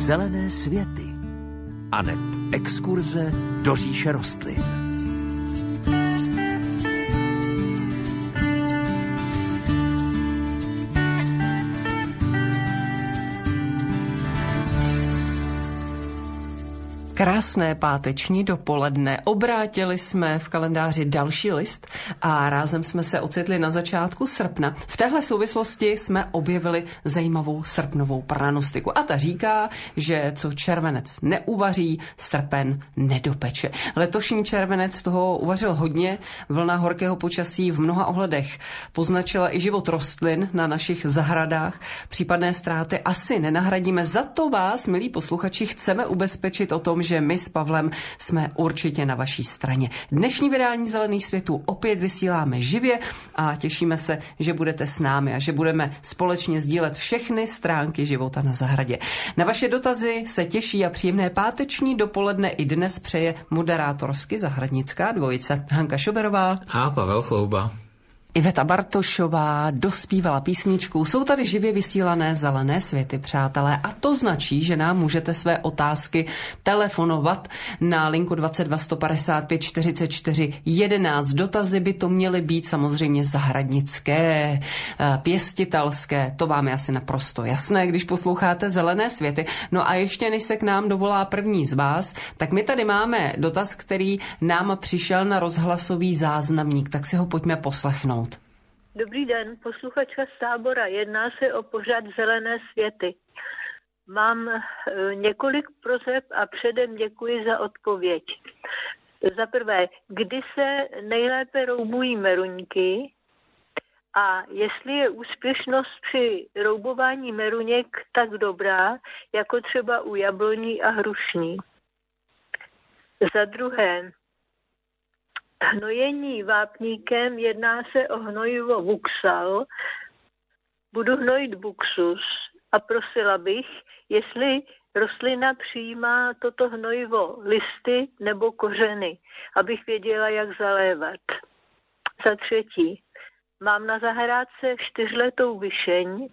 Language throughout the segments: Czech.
Zelené světy aneb exkurze do říše rostlin. Krásné páteční dopoledne. Obrátili jsme v kalendáři další list a rázem jsme se ocitli na začátku srpna. V téhle souvislosti jsme objevili zajímavou srpnovou pranostiku. A ta říká, že co červenec neuvaří, srpen nedopeče. Letošní červenec toho uvařil hodně. Vlna horkého počasí v mnoha ohledech poznačila i život rostlin na našich zahradách. Případné ztráty asi nenahradíme. Za to vás, milí posluchači, chceme ubezpečit o tom, že my s Pavlem jsme určitě na vaší straně. Dnešní vydání Zelených světů opět vysíláme živě a těšíme se, že budete s námi a že budeme společně sdílet všechny stránky života na zahradě. Na vaše dotazy se těší a příjemné páteční dopoledne i dnes přeje moderátorsky zahradnická dvojice Hanka Šoberová a Pavel Chlouba. Iveta Bartošová dospívala písničku. Jsou tady živě vysílané Zelené světy, přátelé, a to značí, že nám můžete své otázky telefonovat na linku 22 155 44 11. Dotazy by to měly být samozřejmě zahradnické, pěstitelské, to vám je asi naprosto jasné, když posloucháte Zelené světy. No a ještě než se k nám dovolá první z vás, tak my tady máme dotaz, který nám přišel na rozhlasový záznamník, tak si ho pojďme poslechnout. Dobrý den, posluchačka z Tábora. Jedná se o pořad Zelené světy. Mám několik proseb a předem děkuji za odpověď. Za prvé, kdy se nejlépe roubují meruňky a jestli je úspěšnost při roubování meruněk tak dobrá, jako třeba u jabloní a hrušní. Za druhé, hnojení vápníkem, jedná se o hnojivo Vuxal. Budu hnojit Buxus a prosila bych, jestli rostlina přijímá toto hnojivo listy nebo kořeny, abych věděla, jak zalévat. Za třetí, mám na zahrádce 4letou višeň.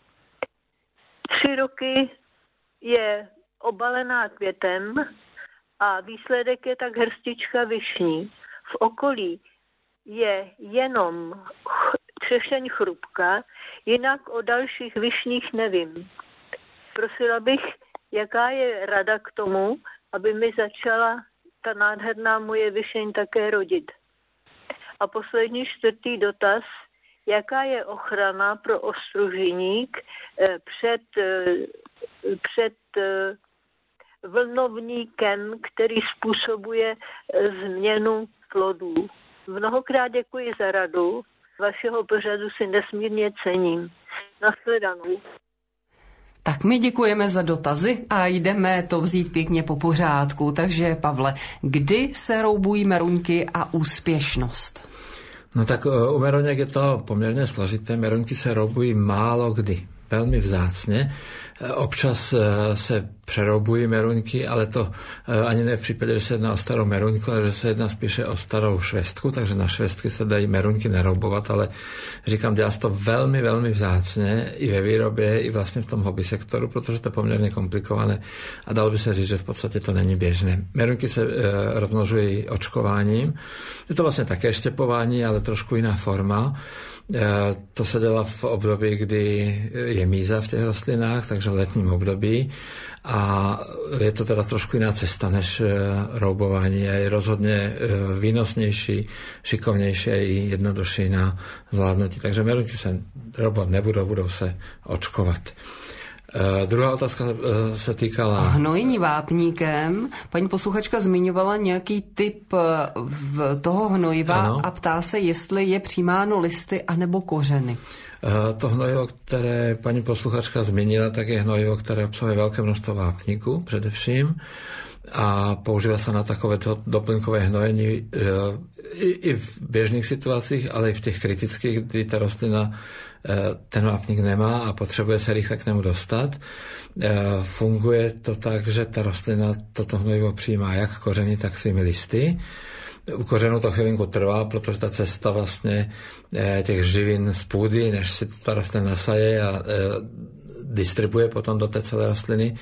3 roky je obalená květem a výsledek je tak hrstička višní. V okolí je jenom třešeň chrupka, jinak o dalších višních nevím. Prosila bych, jaká je rada k tomu, aby mi začala ta nádherná moje višeň také rodit. A poslední 4. dotaz, jaká je ochrana pro ostružiník před vlnovníkem, který způsobuje změnu plodů. Mnohokrát děkuji za radu. Vašeho pořadu si nesmírně cením. Nashledanou. Tak my děkujeme za dotazy a jdeme to vzít pěkně po pořádku. Takže Pavle, kdy se roubují meruňky a úspěšnost? No tak u meruňek je to poměrně složité. Meruňky se roubují málo kdy, velmi vzácně. Občas se přeroubují meruňky, ale to ani ne v případě, že se jedná o starou meruňku, ale že se jedná spíše o starou švestku, takže na švestky se dají meruňky neroubovat, ale říkám, dělá se to velmi, velmi vzácně i ve výrobě, i vlastně v tom hobby sektoru, protože to je poměrně komplikované a dalo by se říct, že v podstatě to není běžné. Meruňky se rozmnožují očkováním. Je to vlastně také štěpování, ale trošku jiná forma. To se dělá v období, kdy je míza v těch rostlinách, takže v letním období a je to teda trošku jiná cesta než roubování a je rozhodně výnosnější, šikovnější a i jednodušší na zvládnutí. Takže meruňky se roubovat nebudou, budou se očkovat. Druhá otázka se týkala... Hnojení vápníkem. Paní posluchačka zmiňovala nějaký typ toho hnojiva, ano, a ptá se, jestli je přijímáno listy anebo kořeny. To hnojivo, které paní posluchačka zmínila, tak je hnojivo, které obsahuje velké množstvo vápníku především a používá se na takovéto doplňkové hnojení i v běžných situacích, ale i v těch kritických, kdy ta rostlina ten vápník nemá a potřebuje se rychle k němu dostat. Funguje to tak, že ta rostlina toto hnojivo přijímá jak kořeny, tak svými listy. U kořenů to chvilinku trvá, protože ta cesta vlastně těch živin z půdy, než si ta rostlina nasaje a distribuje potom do té celé rostliny,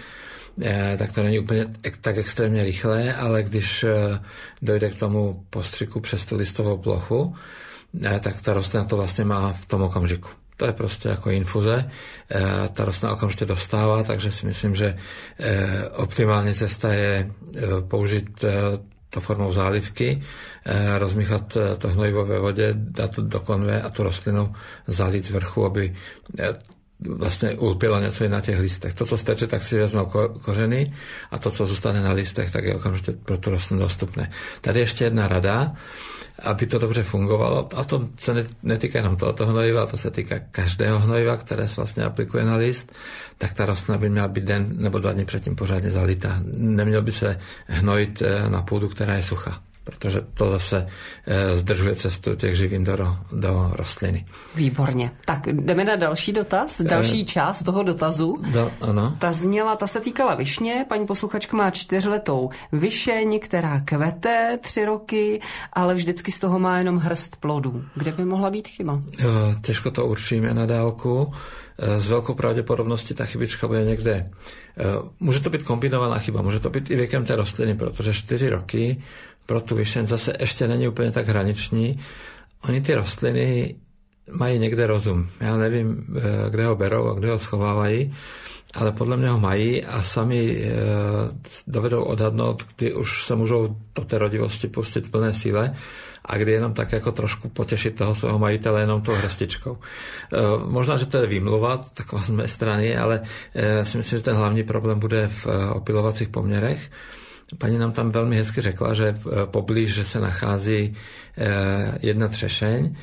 tak to není úplně tak extrémně rychlé, ale když dojde k tomu postřiku přes tu listovou plochu, tak ta rostlina to vlastně má v tom okamžiku. To je prostě jako infuze. Ta rostlina okamžitě dostává, takže si myslím, že optimální cesta je použít to formou zálivky, rozmíchat to hnojivo ve vodě, dát to do konve a tu rostlinu zalít z vrchu, aby vlastně ulpilo něco i na těch listech. To, co steče, tak si vezmou kořeny a to, co zůstane na listech, tak je okamžitě pro tu rostlinu dostupné. Tady ještě jedna rada, aby to dobře fungovalo, a to se netýká jenom tohoto hnojiva, to se týká každého hnojiva, které se vlastně aplikuje na list, tak ta rostlina by měla být den nebo 2 dny předtím pořádně zalitá. Neměl by se hnojit na půdu, která je suchá, protože to zase zdržuje cestu těch živin do rostliny. Výborně. Tak jdeme na další dotaz, další část toho dotazu. Ano. Ta se týkala višně. Paní posluchačka má 4letou višeň, která kvete 3 roky, ale vždycky z toho má jenom hrst plodů. Kde by mohla být chyba? Těžko to určíme na dálku. S velkou pravděpodobností ta chybička bude někde. Může to být kombinovaná chyba, může to být i věkem té rostliny, protože 4 roky pro tu višeň zase ještě není úplně tak hraniční. Oni ty rostliny mají někde rozum. Já nevím, kde ho berou a kde ho schovávají, ale podle mě ho mají a sami dovedou odhadnout, kdy už se můžou do té rodivosti pustit v plné síle a kdy jenom tak jako trošku potěšit toho svého majitele jenom tou hrstičkou. Možná, že to je výmluva, taková z mé strany, ale si myslím, že ten hlavní problém bude v opilovacích poměrech. Paní nám tam velmi hezky řekla, že poblíž, že se nachází jedna třešeň.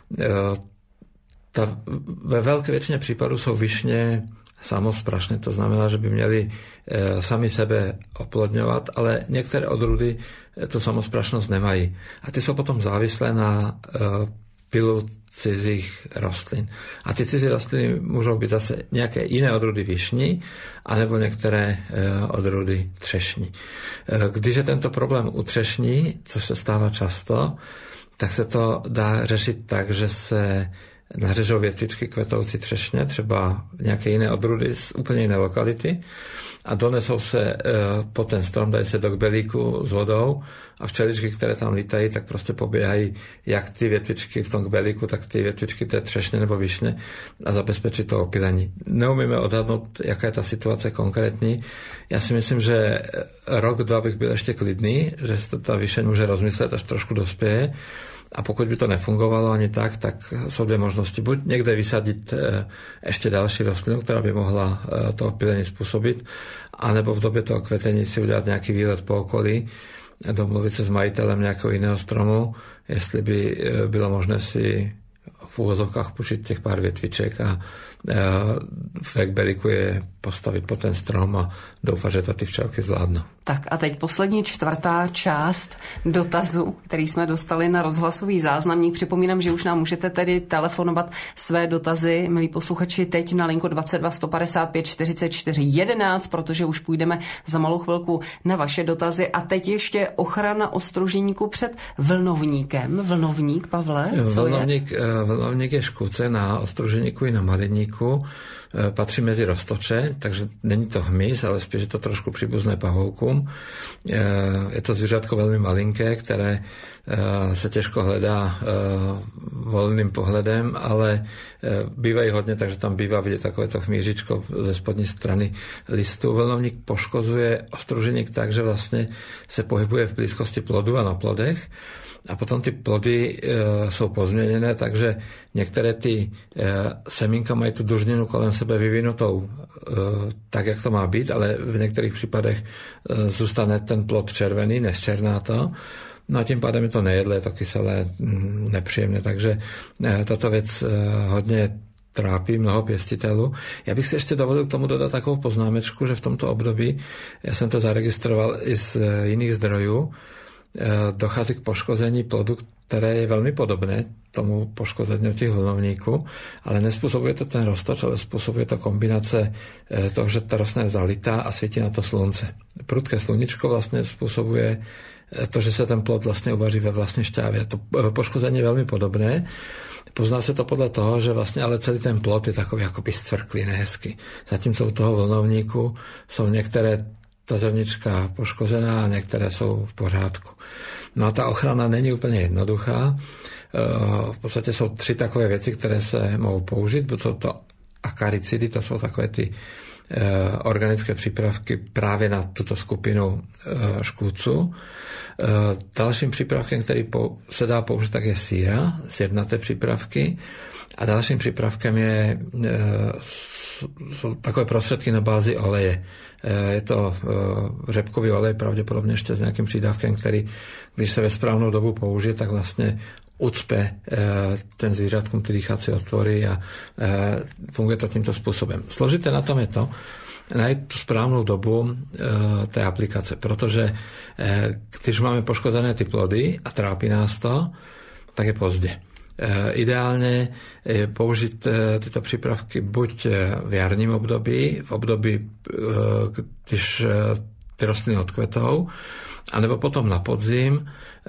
Ve velké většině případů jsou višně samosprašné, to znamená, že by měli sami sebe oplodňovat, ale některé odrůdy tu samosprašnost nemají. A ty jsou potom závislé na pilu cizích rostlin. A ty cizí rostliny můžou být zase nějaké jiné odrůdy višní, anebo některé odrůdy třešní. Když je tento problém u třešní, což se stává často, tak se to dá řešit tak, že se nařežou větvičky kvetoucí třešně, třeba nějaké jiné odrůdy z úplně jiné lokality a donesou se po ten strom, dají se do kbelíku s vodou a včeličky, které tam lítají, tak prostě poběhají jak ty větvičky v tom kbelíku, tak ty větvičky té třešně nebo višně a zabezpečit to opylení. Neumíme odhadnout, jaká je ta situace konkrétní. Já si myslím, že rok, 2 bych byl ještě klidný, že si to ta višeň může rozmyslet, až trošku dospěje. A pokud by to nefungovalo ani tak jsou 2 možnosti. Buď někde vysadit ještě další rostlinu, která by mohla to opylení způsobit, anebo v době toho kvetení si udělat nějaký výlet po okolí, domluvit se s majitelem nějakého jiného stromu, jestli by bylo možné si v úvozovkách pušit těch pár větviček a v ekbeliku je postavit po ten strom a doufat, že to ty včelky zvládnou. Tak a teď poslední 4. část dotazu, který jsme dostali na rozhlasový záznamník. Připomínám, že už nám můžete tedy telefonovat své dotazy, milí posluchači, teď na linku 22 155 44 11, protože už půjdeme za malou chvilku na vaše dotazy. A teď ještě ochrana ostruženíku před vlnovníkem. Vlnovník, Pavle, co je? Vlnovník je škůdce na ostruženíku i na malinníku. Patří mezi roztoče, takže není to hmyz, ale spíš je to trošku příbuzné pavoukům. Je to zvířátko velmi malinké, které se těžko hledá volným pohledem, ale bývají hodně, takže tam bývá vidět takovéto chmířičko ze spodní strany listu. Vlnovník poškozuje ostruženík tak, že vlastně se pohybuje v blízkosti plodu a na plodech. A potom ty plody jsou pozměněné, takže některé ty semínka mají tu dužninu kolem sebe vyvinutou tak, jak to má být, ale v některých případech zůstane ten plod červený, nezčerná to. No a tím pádem je to nejedlé, to kyselé, nepříjemné. Takže tato věc hodně trápí mnoho pěstitelů. Já bych si ještě dovolil k tomu dodat takovou poznámečku, že v tomto období, já jsem to zaregistroval i z jiných zdrojů, dochází k poškození plodu, které je velmi podobné tomu poškození těch vlnovníků, ale nespůsobuje to ten roztoč, ale způsobuje to kombinace toho, že ta rostlina je zalitá a svítí na to slunce. Prudké sluníčko vlastně způsobuje to, že sa ten plod vlastne uvaří ve vlastnej šťave. To poškozenie je veľmi podobné. Pozná sa to podľa toho, že vlastne ale celý ten plod je takový akoby stvrklý, nehezky. Zatímco u toho vlnovníku sú niektoré tá zrnička poškozená a niektoré sú v pořádku. No a tá ochrana není úplne jednoduchá. V podstate sú 3 takové veci, ktoré sa mohou použiť. Buď sú to akaricidy, to sú takové ty organické prípravky práve na túto skupinu škůdců. Dalším přípravkem, který se dá použiť, tak je síra, sirnaté přípravky. A dalším přípravkem sú takové prostředky na bázi oleje. Je to řepkový olej, pravděpodobně ještě s nějakým přídavkem, který, když se ve správnou dobu použije, tak vlastně ucpe ten zvířatkům ty dýchací otvory a funguje to tímto způsobem. Složité na tom je to, najít tu správnou dobu té aplikace, protože když máme poškozené ty plody a trápí nás to, tak je pozdě. Ideálně je použít tyto přípravky buď v jarním období, v období, když ty rostliny odkvetou, anebo potom na podzim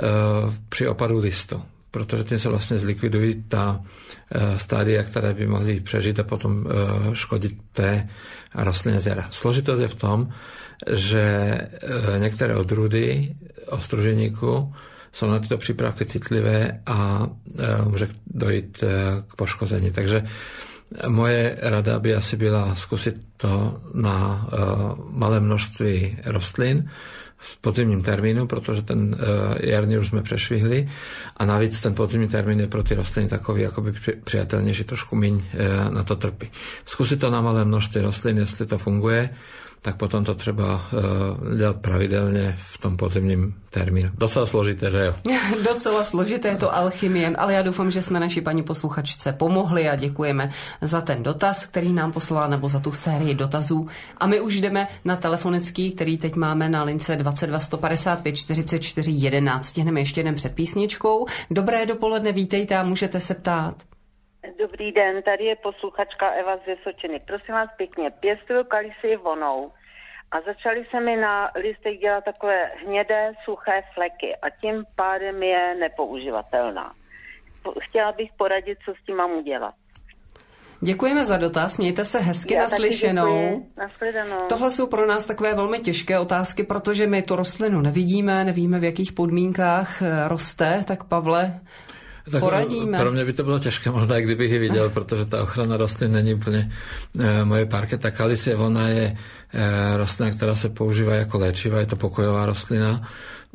při opadu listu, protože tím se vlastně zlikvidují ta stádia, které by mohly přežít a potom škodit té rostlině z jara. Složitost je v tom, že některé odrůdy ostruženíku jsou na tyto přípravky citlivé a může dojít k poškození. Takže moje rada by asi byla zkusit to na malé množství rostlin v podzimním termínu, protože ten jarní už jsme přešvihli a navíc ten podzimní termín je pro ty rostliny takový jakoby přijatelnější, trošku míň na to trpí. Zkusit to na malé množství rostlin, jestli to funguje, tak potom to třeba dělat pravidelně v tom podzimním termínu. Docela složité, že jo? Docela složité je to alchymie, ale já doufám, že jsme naší paní posluchačce pomohli a děkujeme za ten dotaz, který nám poslala, nebo za tu sérii dotazů. A my už jdeme na telefonický, který teď máme na lince 22 155 44 11. Stihneme ještě jeden před písničkou. Dobré dopoledne, vítejte a můžete se ptát. Dobrý den, tady je posluchačka Eva z Vysočiny. Prosím vás pěkně, pěstuju kalisii vonou a začaly se mi na listech dělat takové hnědé, suché fleky a tím pádem je nepoužívatelná. Chtěla bych poradit, co s tím mám udělat. Děkujeme za dotaz, mějte se hezky naslyšenou. Tohle jsou pro nás takové velmi těžké otázky, protože my tu rostlinu nevidíme, nevíme, v jakých podmínkách roste, tak Pavle, tak poradíme. Pro mě by to bylo těžké, možná i kdybych ji viděl, protože ta ochrana rostlin není úplně moje parket. Ta kalisie vona je rostlina, která se používá jako léčiva, je to pokojová rostlina.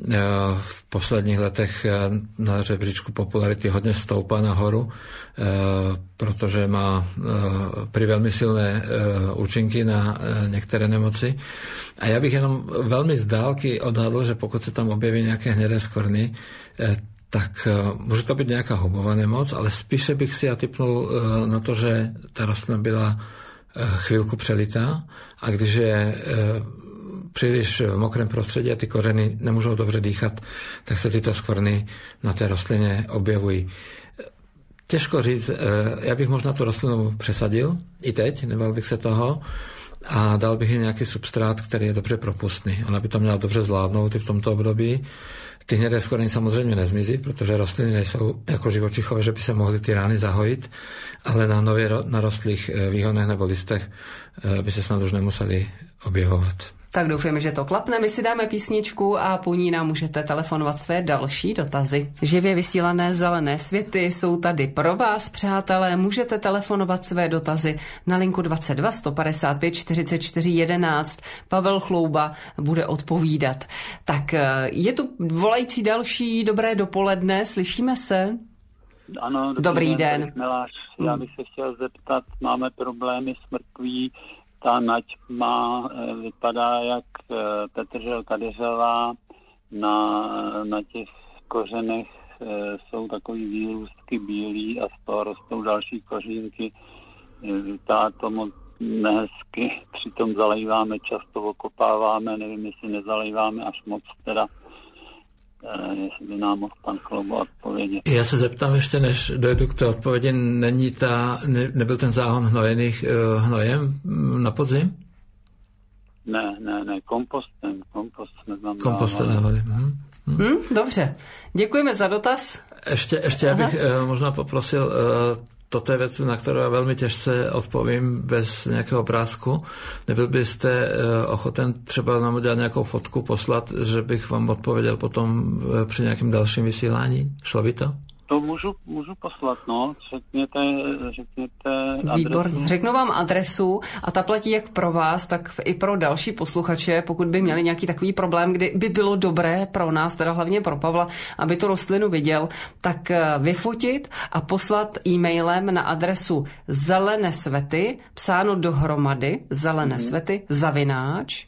V posledních letech na žebříčku popularity hodně stoupá nahoru, protože má prý velmi silné účinky na některé nemoci. A já bych jenom velmi z dálky odhadl, že pokud se tam objeví nějaké hnědé skvrny, tak může to být nějaká hubová nemoc, ale spíše bych si tipnul na to, že ta rostlina byla chvíľku přelitá a když je příliš v mokrém prostředí a ty kořeny nemůžou dobře dýchat, tak se tyto skvrny na té rostlině objevují. Těžko říct, já bych možná tu rostlinu přesadil i teď, nebál bych se toho a dal bych jí nějaký substrát, který je dobře propustný. Ona by to měla dobře zvládnout i v tomto období. Ty hnědé skvrny samozřejmě nezmizí, protože rostliny nejsou jako živočichové, že by se mohly ty rány zahojit, ale na nově narostlých výhonech nebo listech by se snad už nemuseli objevovat. Tak doufujeme, že to klapne. My si dáme písničku a po ní nám můžete telefonovat své další dotazy. Živě vysílané zelené světy jsou tady pro vás, přátelé. Můžete telefonovat své dotazy na linku 22 155 44 11. Pavel Chlouba bude odpovídat. Tak je tu volající další. Dobré dopoledne, slyšíme se? Ano, dobrý den. Miláš, já bych se chtěl zeptat, máme problémy s mrkví. Ta nať vypadá jak Petržel kadeřová, na těch kořenech jsou takový výrůstky bílý a z toho rostou další kořínky. Vypadá to moc nehezky, přitom zalejváme, často okopáváme, nevím, jestli nezalejváme až moc teda. Jestli by nám mohl pan Chlouba odpovědět. Já se zeptám ještě, než dojdu k té odpovědi, nebyl ten záhon hnojených hnojem na podzim? Ne, kompostem jsme tam kompostem dávali. Dobře, děkujeme za dotaz. Ešte ja bych možno poprosil, toto je vec, na ktorú ja veľmi ťažce odpovím bez nejakého obrázku. Nebyl byste ochoten třeba nám udělat nějakou fotku, poslat, že bych vám odpověděl potom při nějakým dalším vysílání? Šlo by to? To můžu poslat, no. Řekněte adresu. Výborně. Řeknu vám adresu a ta platí jak pro vás, tak i pro další posluchače, pokud by měli nějaký takový problém, kdy by bylo dobré pro nás, teda hlavně pro Pavla, aby tu rostlinu viděl, tak vyfotit a poslat e-mailem na adresu zelené svety, psáno dohromady, zelené svety, @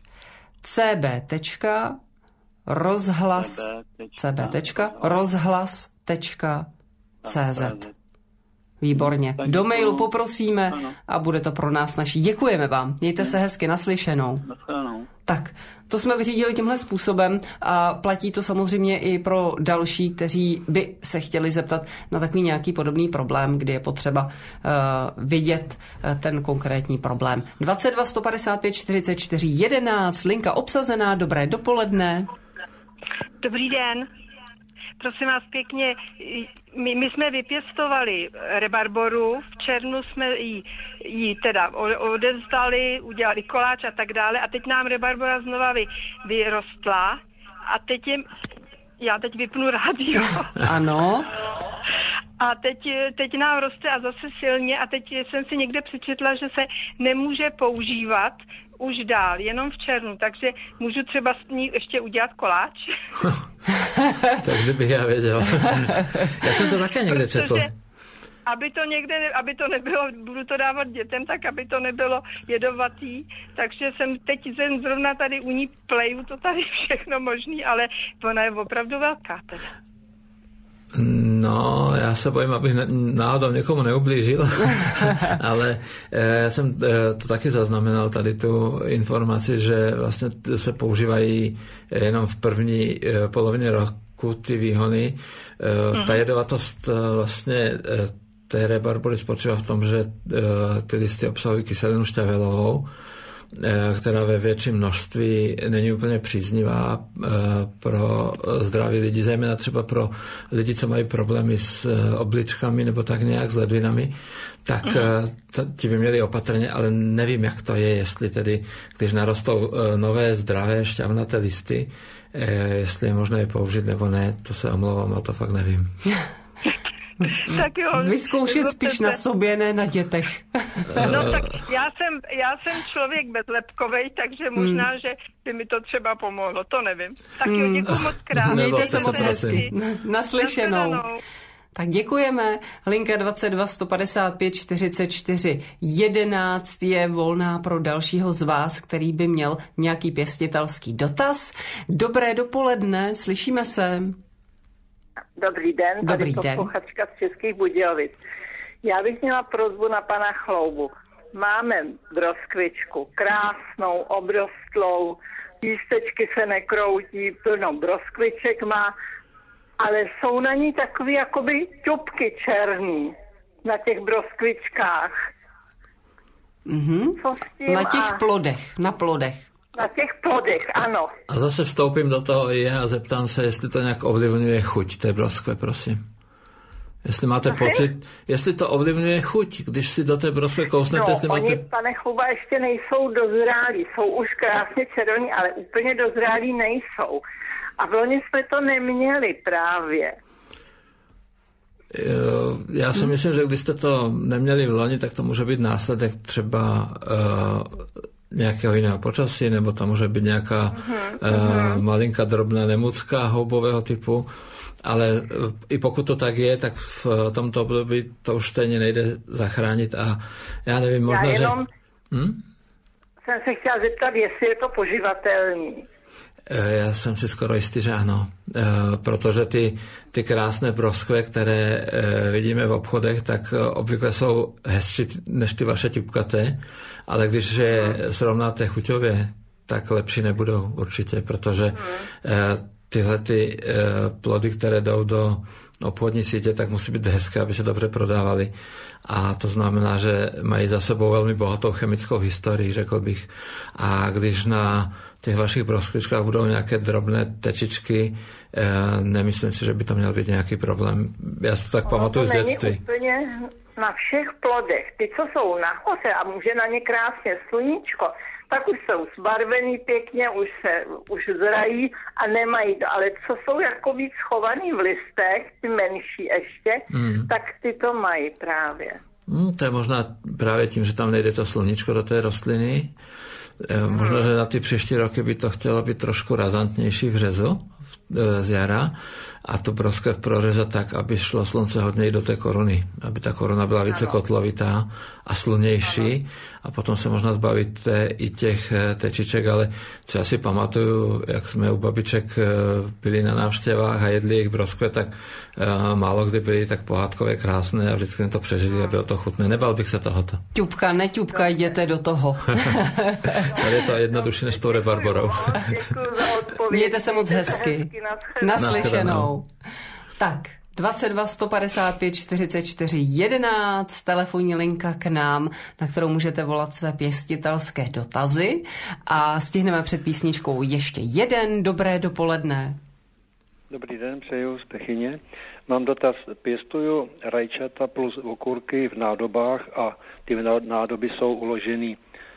cb.rozhlas.cz. Výborně. Do mailu poprosíme a bude to pro nás naší. Děkujeme vám. Mějte se hezky, naslyšenou. Tak, to jsme vyřídili tímhle způsobem a platí to samozřejmě i pro další, kteří by se chtěli zeptat na takový nějaký podobný problém, kdy je potřeba vidět ten konkrétní problém. 22 155 44 11, linka obsazená, dobré dopoledne. Dobrý den. Prosím vás pěkně, my jsme vypěstovali rebarboru, v červnu jsme ji teda odevzdali, udělali koláč a tak dále a teď nám rebarbora znova vyrostla a já teď vypnu rádio. Ano. A teď nám roste a zase silně a teď jsem si někde přečetla, že se nemůže používat už dál, jenom v červnu, takže můžu třeba s ní ještě udělat koláč? Tak kdybych já věděl. Já jsem to také někde četl. Aby to nebylo, budu to dávat dětem, tak aby to nebylo jedovatý, takže jsem zrovna tady u ní pleju to tady všechno možný, ale ona je opravdu velká teda. No, já se bojím, abych náhodou někomu neublížil, ale já jsem to taky zaznamenal, tady tu informaci, že vlastně se používají jenom v první polovině roku ty výhony. Ta jedovatost vlastně té rebarbory spočívá v tom, že ty listy obsahují kyselinu šťavelovou, která ve větším množství není úplně příznivá pro zdraví lidí, zejména třeba pro lidi, co mají problémy s obličkami nebo tak nějak s ledvinami, tak ti by měli opatrně, ale nevím, jak to je, jestli tedy, když narostou nové zdravé šťavnaté listy, jestli je možné je použít nebo ne, to se omlouvám, ale to fakt nevím. Tak jo, vyzkoušet spíš na sobě, ne na dětech. No tak já jsem člověk bezlepkovej, takže možná, že by mi to třeba pomohlo, to nevím. Tak jo, děkuji moc krát. Mějte se moc hezky. Naslyšenou. Tak děkujeme. Linka 22 155 44 11 je volná pro dalšího z vás, který by měl nějaký pěstitelský dotaz. Dobré dopoledne, slyšíme se. Dobrý den, tady posluchačka z Českých Budějovic. Já bych měla prosbu na pana Chloubu. Máme broskvičku, krásnou, obrostlou, lístečky se nekroutí, plno broskviček má, ale jsou na ní takový jakoby ťupky černý na těch broskvičkách. Co s tím? Na těch plodech, na plodech. Na těch plodech, ano. A zase vstoupím do toho i já a zeptám se, jestli to nějak ovlivňuje chuť té broskve, prosím. Jestli máte pocit, jestli to ovlivňuje chuť, když si do té broskve kousnete, jestli máte... Oni, pane Chluba, ještě nejsou dozrálí, jsou už krásně červený, ale úplně dozrálí nejsou. A v loni jsme to neměli právě. Já si myslím, že když jste to neměli v loni, tak to může být následek třeba nějakého jiného počasí, nebo tam může být nějaká malinká drobná nemucka houbového typu, ale i pokud to tak je, tak v tomto období to už stejně nejde zachránit a já nevím, možná, já jenom jsem se chtěla zeptat, jestli je to poživatelný. Já jsem si skoro jistý, že ano, protože ty krásné broskve, které vidíme v obchodech, tak obvykle jsou hezčí než ty vaše ťupkaté, ale když je srovnáte chuťově, tak lepší nebudou určitě, protože tyhle ty plody, které jdou do obchodní sítě, tak musí být hezké, aby se dobře prodávaly. A to znamená, že mají za sebou velmi bohatou chemickou historii, řekl bych. A když na těch vašich broskvičkách budou nějaké drobné tečičky, nemyslím si, že by to měl být nějaký problém. Já si to tak pamatuju z dětství. Úplně na všech plodech. Ty, co jsou nahoře a může na ně krásně sluníčko, tak už jsou zbarvený pěkně, už zrají a nemají to. Ale co jsou jako víc schovaný v listech, ty menší ještě, tak ty to mají právě. To je možná právě tím, že tam nejde to sluníčko do té rostliny. Možná, že na ty příští roky by to chtělo být trošku razantnější v řezu z jara a tu broskev prořezat tak, aby šlo slunce hodně i do té koruny, aby ta koruna byla více kotlovitá a slunější a potom se možná zbavit i těch tečiček, ale co já si pamatuju, jak jsme u babiček byli na návštěvách a jedli jejich broskve, tak málo kdy byly tak pohádkově krásné a vždycky jsme to přežili a bylo to chutné. Nebal bych se tohoto. Ťupka, neťupka, jděte do toho. Tady je to jednodušší než tou rebarborou. Mějte se moc hezky. Naslyšenou. Tak, 22 155 44 11, telefonní linka k nám, na kterou můžete volat své pěstitelské dotazy a stihneme před písničkou ještě jeden. Dobré dopoledne. Dobrý den, přeju z Bechyně. Mám dotaz. Pěstuju rajčata plus okurky v nádobách a ty nádoby jsou uloženy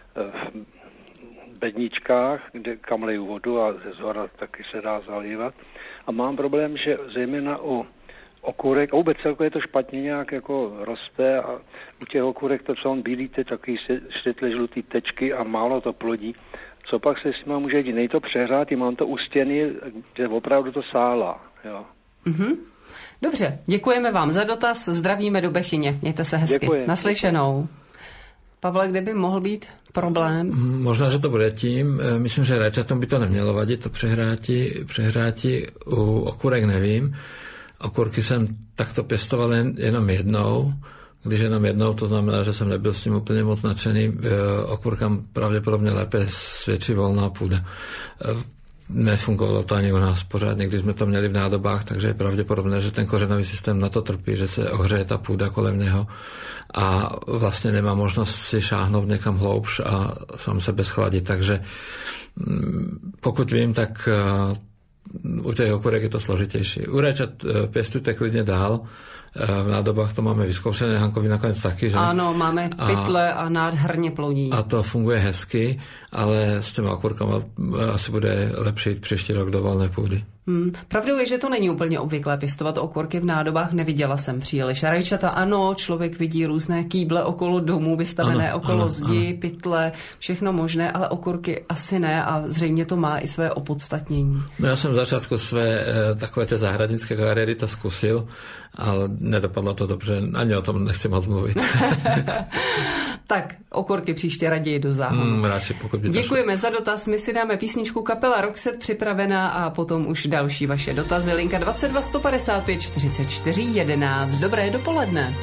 v bedničkách, kam leju vodu a ze zhora taky se dá zalívat. A mám problém, že zejména u okurek, a vůbec celkově to špatně nějak jako roste a u těch okurek to jsou bílý takový světle žlutý tečky a málo to plodí. Co pak se s tím může dít? Nej to přehrát, mám to u stěny, že opravdu to sálá. Jo. Mm-hmm. Dobře, děkujeme vám za dotaz, zdravíme do Bechyně, mějte se hezky. Děkuji. Naslyšenou. Pavle, kde by mohl být problém? Možná, že to bude tím. Myslím, že rajčatům by to nemělo vadit, to přehrátí u okurek nevím. Okurky jsem takto pěstoval jenom jednou. Když jenom jednou, to znamená, že jsem nebyl s tím úplně moc nadšený. Okurkám pravděpodobně lépe svědčí volná půda. Nefungovalo to ani u nás pořádně, když jsme to měli v nádobách, takže je pravděpodobné, že ten kořenový systém na to trpí, že se ohřeje ta půda kolem něho a vlastně nemá možnost si šáhnout někam hloubš a sám sebe schladit. Takže pokud vím, tak u těch okurek je to složitější. U rajčat pěstujte klidně dál. V nádobách to máme vyzkoušené, Hankovi nakonec taky, že? Ano, máme pytle a nádherně plodí. A to funguje hezky, ale s těma okurkama asi bude lepší jít příští rok do volné půdy. Pravdou je, že to není úplně obvyklé pěstovat okurky v nádobách, neviděla jsem příliš. Rajčata ano, člověk vidí různé kýble okolo domů, vystavené okolo zdi, pytle, všechno možné, ale okurky asi ne a zřejmě to má i své opodstatnění. No já jsem v začátku své takové té zahradnické kariéry to zkusil, ale nedopadlo to dobře, ani o tom nechci moc mluvit. Tak, okurky příště raději do záhonu. Radši, pokud by to Děkujeme za dotaz, my si dáme písničku kapela Roxette připravená a potom už další vaše dotazy. Linka 22 155 44 11. Dobré dopoledne.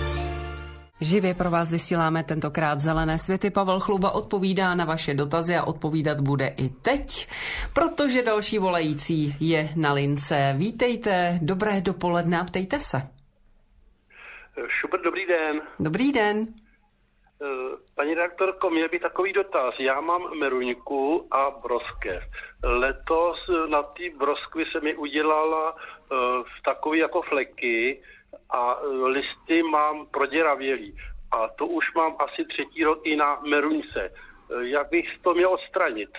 Živě pro vás vysíláme tentokrát Zelené světy. Pavel Chlouba odpovídá na vaše dotazy a odpovídat bude i teď, protože další volající je na lince. Vítejte, dobré dopoledne a ptejte se. Šubert, dobrý den. Dobrý den. Paní redaktorko, měl by takový dotaz. Já mám meruňku a broskev. Letos na té broskvy se mi udělala takový jako fleky a listy mám proděravělý. A to už mám asi 3. rok i na meruňce. Jak bych to měl odstranit?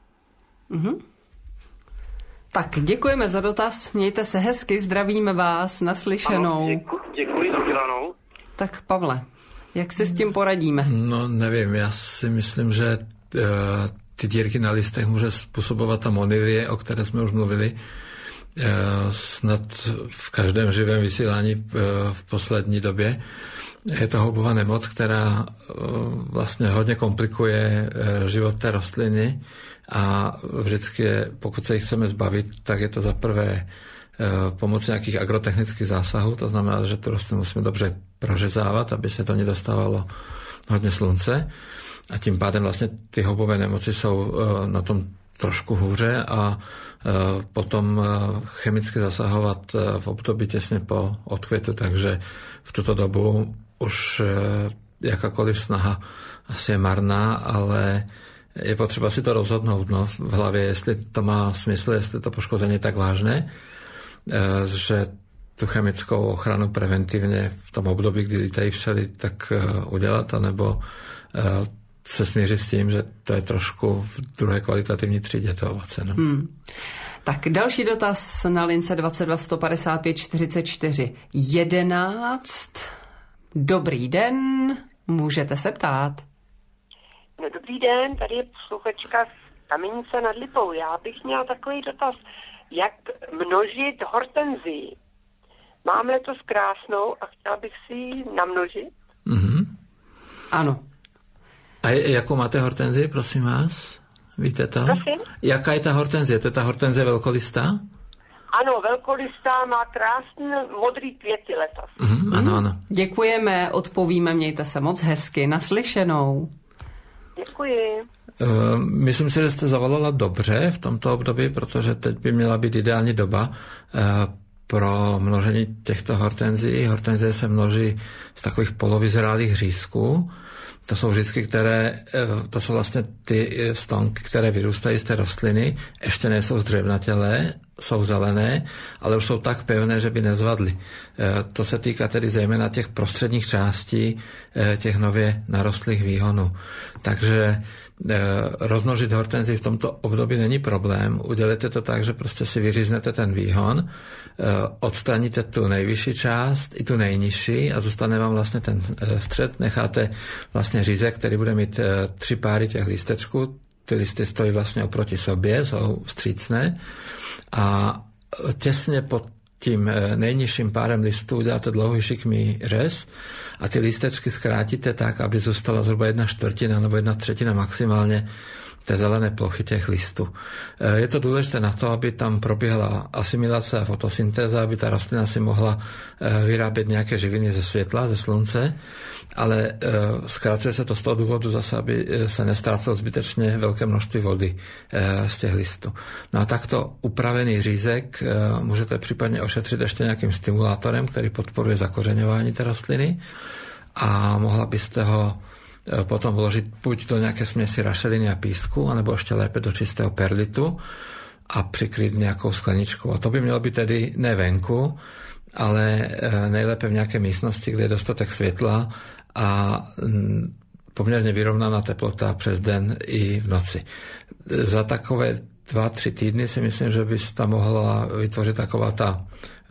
Tak děkujeme za dotaz, mějte se hezky, zdravíme vás, naslyšenou. Ano, děkuji za udělanou. Tak Pavle, jak se s tím poradíme? No nevím, já si myslím, že ty dírky na listech může způsobovat ta monilie, o které jsme už mluvili. Snad v každém živém vysílání v poslední době. Je to houbová nemoc, která vlastně hodně komplikuje život té rostliny a vždycky, pokud se jich chceme zbavit, tak je to za prvé pomocí nějakých agrotechnických zásahů, to znamená, že tu rostlinu musíme dobře prořezávat, aby se do ní dostávalo hodně slunce a tím pádem vlastně ty houbové nemoci jsou na tom trošku hůře a potom chemicky zasahovat v období těsně po odkvětu, takže v tuto dobu už jakákoliv snaha asi je marná, ale je potřeba si to rozhodnout v hlavě, jestli to má smysl, jestli to poškození je tak vážné, že tu chemickou ochranu preventivně v tom období, kdy lítají včely, tak udělat, anebo se smířit s tím, že to je trošku v druhé kvalitativní třídě to ovoce. No. Tak další dotaz na lince 22 155 44 11. Dobrý den, můžete se ptát. No, dobrý den, tady je posluchačka z Kamenice nad Lipou. Já bych měla takový dotaz, jak množit hortenzii. Mám letos krásnou a chtěla bych si ji namnožit. Mm-hmm. Ano. A jakou máte hortenzii, prosím vás? Víte to? Prosím? Jaká je ta hortenzie? To je ta hortenzie velkolistá? Ano, velkolistá, má krásný modrý květy letos. Ano, ano. Děkujeme, odpovíme, mějte se moc hezky. Naslyšenou. Děkuji. Myslím si, že jste zavolala dobře v tomto období, protože teď by měla být ideální doba pro množení těchto hortenzií. Hortenzie se množí z takových polovyzrálých řízků. To jsou řízky, to jsou vlastně ty stonky, které vyrůstají z té rostliny, ještě nejsou zdřevnatělé, jsou zelené, ale už jsou tak pevné, že by nezvadly. To se týká tedy zejména těch prostředních částí těch nově narostlých výhonů. Takže rozmnožit hortenzii v tomto období není problém. Udělejte to tak, že prostě si vyříznete ten výhon, odstraníte tu nejvyšší část i tu nejnižší a zůstane vám vlastně ten střed. Necháte vlastně řízek, který bude mít 3 páry těch lístečků. Ty listy stojí vlastně oproti sobě, jsou vstřícné a těsně pod tím nejnižším párem listů uděláte dlouhý šikmý řez a ty lístečky zkrátíte tak, aby zůstala zhruba 1/4 nebo 1/3 maximálně té zelené plochy těch listů. Je to důležité na to, aby tam proběhla asimilace a fotosyntéza, aby ta rostlina si mohla vyrábět nějaké živiny ze světla, ze slunce, ale zkracuje se to z toho důvodu zase, aby se nestrácelo zbytečně velké množství vody z těch listů. No a takto upravený řízek můžete případně ošetřit ještě nějakým stimulátorem, který podporuje zakořeňování té rostliny a mohla byste ho potom vložit buď do nějaké směsi rašeliny a písku, anebo ještě lépe do čistého perlitu a přikryt nějakou skleničkou. A to by mělo být tedy ne venku, ale nejlépe v nějaké místnosti, kde je dostatek světla a poměrně vyrovnaná teplota přes den i v noci. Za takové 2-3 týdny si myslím, že by se tam mohla vytvořit taková ta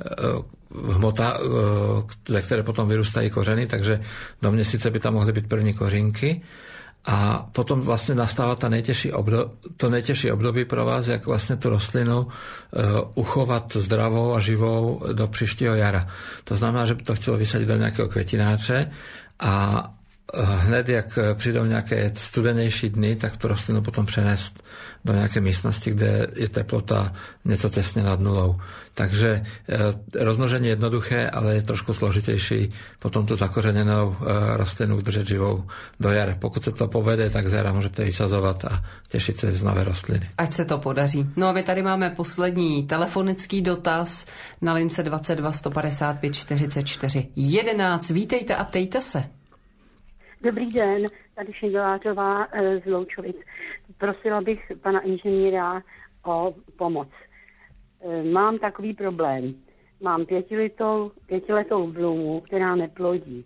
hmota, ze které potom vyrůstají kořeny, takže do měsíce by tam mohly být první kořínky a potom vlastně nastává to nejtěžší období pro vás, jak vlastně tu rostlinu uchovat zdravou a živou do příštího jara. To znamená, že by to chtělo vysadit do nějakého květináče a hned, jak přijdou nějaké studenější dny, tak tu rostlinu potom přenést do nějaké místnosti, kde je teplota něco těsně nad nulou. Takže rozmnožení je jednoduché, ale je trošku složitější potom tu zakořeněnou rostlinu udržet živou do jara. Pokud se to povede, tak z jara můžete vysazovat a těšit se z nové rostliny. Ať se to podaří. No a my tady máme poslední telefonický dotaz na lince 22 155 44 11. Vítejte a ptejte se. Dobrý den, tady Šindelářová z Loučovic. Prosila bych pana inženýra o pomoc. Mám takový problém. Mám pětiletou blůmu, která neplodí.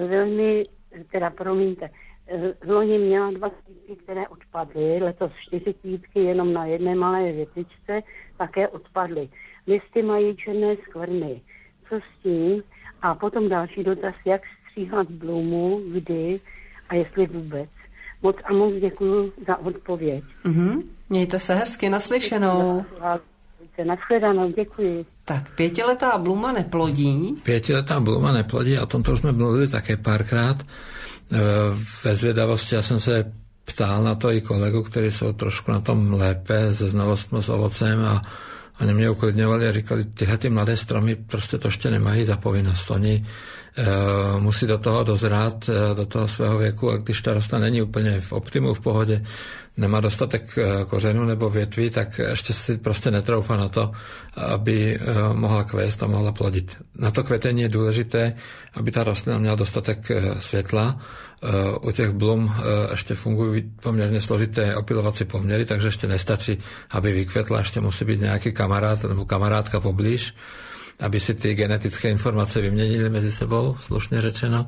V loni měla 2 kvítky, které odpadly, letos 4 kvítky jenom na jedné malé větičce také odpadly. Listy mají černé skvrny. Co s tím? A potom další dotaz, jak stříhat blůmu, kdy a jestli vůbec. Moc děkuju za odpověď. Mějte se hezky, naslyšenou. Nashledanou, děkuji. Tak, 5letá bluma neplodí. 5letá bluma neplodí, o tomto už jsme mluvili také párkrát. Ve zvědavosti já jsem se ptal na to i kolegu, kteří jsou trošku na tom lépe se znalostmi s ovocem a oni mě uklidňovali a říkali, tyhle ty mladé stromy prostě to ještě nemají za povinnost. Oni musí do toho dozrát, do toho svého věku, a když ta rostlina není úplně v optimu, v pohodě, nemá dostatek kořenů nebo větví, tak ještě si prostě netroufa na to, aby mohla kvést a mohla plodit. Na to kvetení je důležité, aby ta rostlina měla dostatek světla. U těch blum ještě fungují poměrně složité opylovací poměry, takže ještě nestačí, aby vykvetla, ještě musí být nějaký kamarád nebo kamarádka poblíž, aby si ty genetické informace vyměnili mezi sebou, slušně řečeno.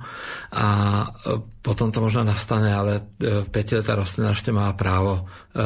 A potom to možná nastane, ale v 5letá rostlina ještě má právo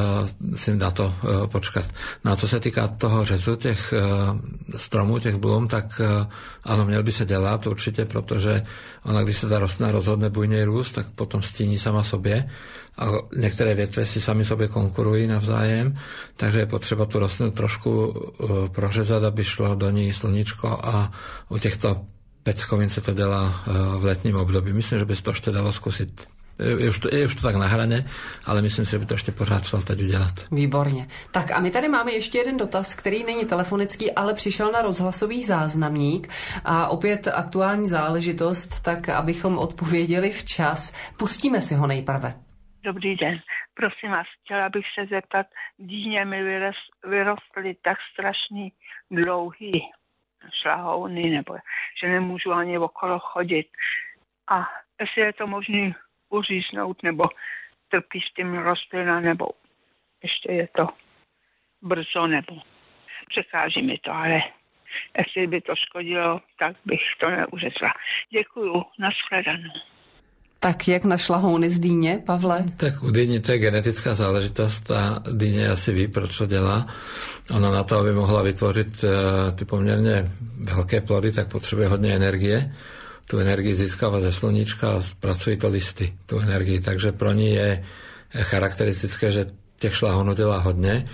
si na to počkat. No a co se týká toho řezu těch stromů, těch blum, tak ano, měl by se dělat určitě, protože ona, když se ta rostlina rozhodne bujněji růst, tak potom stíní sama sobě a některé větve si sami sobě konkurují navzájem, takže je potřeba tu rostlinu trošku prořezat, aby šlo do ní sluníčko, a u těchto peckovin se to dělá v letním období. Myslím, že by se to ještě dalo zkusit. Je už to tak na hraně, ale myslím si, že by to ještě pořád šlo teď udělat. Výborně. Tak a my tady máme ještě jeden dotaz, který není telefonický, ale přišel na rozhlasový záznamník a opět aktuální záležitost, tak abychom odpověděli včas. Pustíme si ho nejprve. Dobrý den. Prosím vás, chtěla bych se zeptat, dýně mi vyrostly tak strašný dlouhý šlahouny, nebo že nemůžu ani okolo chodit. A jestli je to možné uříznout, nebo trpí s tím rostlina, nebo ještě je to brzo, nebo překáží mi to, ale jestli by to škodilo, tak bych to neuřezla. Děkuju, nashledanou. Tak jak na šlahouny z dýně, Pavle? Tak u dýně to je genetická záležitost a dýně asi ví, proč to dělá. Ona na to, aby mohla vytvořit ty poměrně velké plody, tak potřebuje hodně energie. Tu energii získává ze sluníčka a pracují to listy, tu energii. Takže pro ní je charakteristické, že těch šlahounů dělá hodně.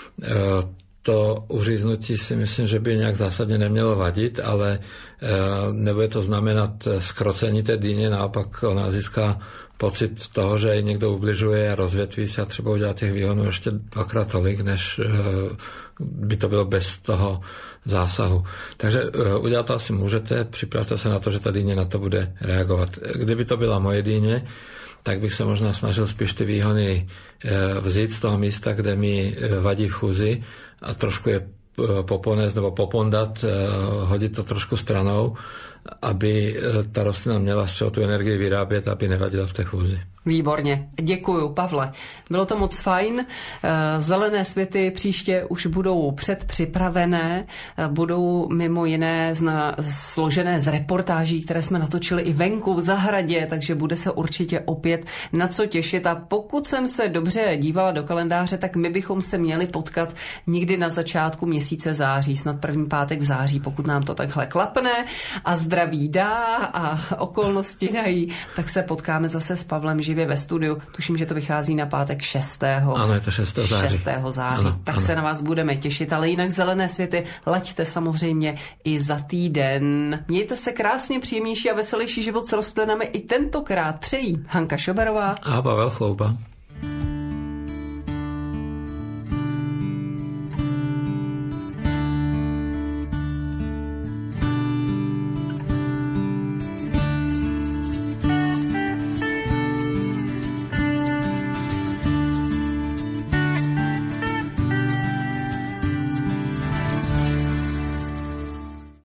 To uříznutí si myslím, že by nějak zásadně nemělo vadit, ale nebude to znamenat zkrocení té dýně, naopak ona získá pocit toho, že jej někdo ubližuje a rozvětví se a třeba udělat těch výhonů ještě dvakrát tolik, než by to bylo bez toho zásahu. Takže udělat to asi můžete, připravte se na to, že ta dýně na to bude reagovat. Kdyby to byla moje dýně, tak bych se možná snažil spíš ty výhony vzít z toho místa, kde mi vadí v chůzi, a trošku je poponést nebo popondat, hodit to trošku stranou, aby ta rostlina měla z čeho tu energii vyrábět, aby nevadila v té chůzi. Výborně, děkuju, Pavle. Bylo to moc fajn. Zelené světy příště už budou předpřipravené, budou mimo jiné složené z reportáží, které jsme natočili i venku v zahradě, takže bude se určitě opět na co těšit. A pokud jsem se dobře dívala do kalendáře, tak my bychom se měli potkat někdy na začátku měsíce září, snad první pátek v září, pokud nám to takhle klapne a zdraví dá a okolnosti dají, tak se potkáme zase s Pavlem živě ve studiu. Tuším, že to vychází na pátek 6. Ano, je to 6. září. 6. září. Ano, tak ano. Se na vás budeme těšit, ale jinak zelené světy laďte samozřejmě i za týden. Mějte se krásně, příjemnější a veselější život s rostlinami i tentokrát přejí Hanka Šoberová a Pavel Chlouba.